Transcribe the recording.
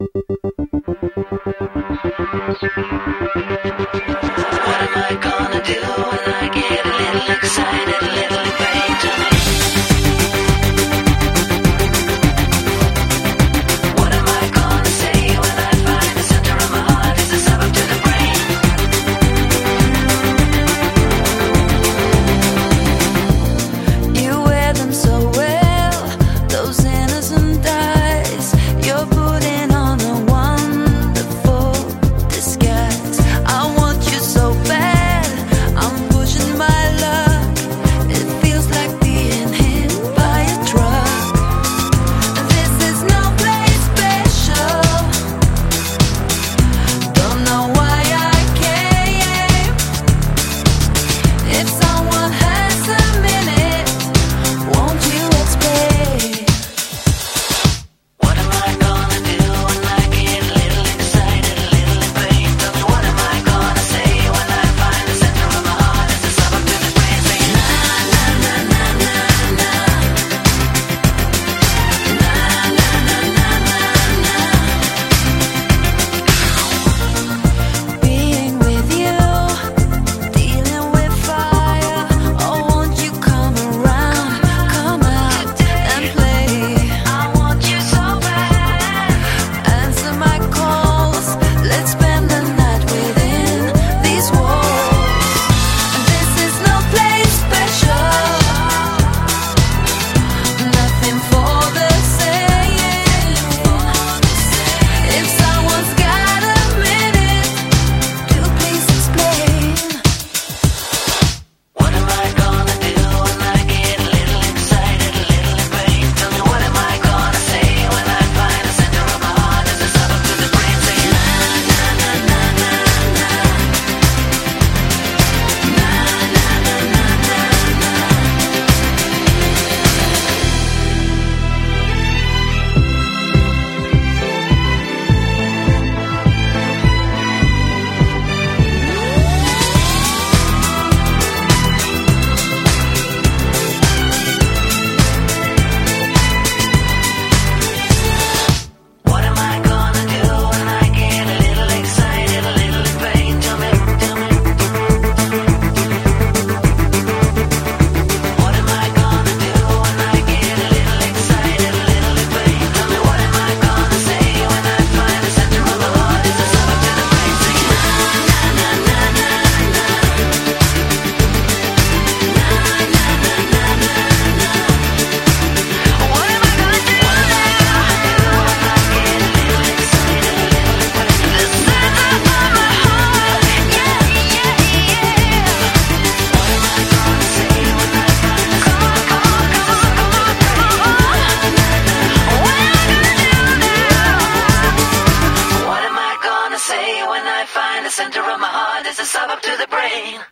am I gonna do when I get a little excited, a little in pain? Tell me. What am I gonna say when I find the center of my heart is a suburb to the brain? You wear them so well, those innocent eyes. You're putting on a wonderful disguise. I want you so bad, I'm pushing my luck. It feels like being hit by a truck. This is no place special. Don't know why I came. If someone has a minute, won't you explain? What am I gonna do when I get a little excited, a little in pain? Tell me, what am I gonna say when I find the center of my heart is a suburb to the brain? Say na na na na na na. Na na na na na na. Being with you, dealing with fire. Oh, won't you come around, come out and play? I want you so bad. Answer my calls. Let's spend the night within these walls. This is no place special. Nothing for the saying. If someone's got a minute, do please explain. What am I gonna do when I get a little excited, a little in pain? Tell me, what am I gonna say when I find the center of my heart is a suburb to the brain? Say na na na na na na. Na na na na na na. What am I gonna do when I get a little excited, a little in pain? Tell me, tell me. What am I gonna do when I get a little excited, a little in pain? Tell me, what am I gonna say when I find the center of my heart is a suburb to the brain? Say na na na na na na. Na na na na na na. What am I gonna do? What am I gonna do when I get a little excited, a little in pain? The center of my heart, yeah, yeah, yeah. What am I gonna say when I find the center of my heart is a suburb to the brain? What am I gonna do now? What am I gonna say when I find the center of my heart is a suburb to the brain?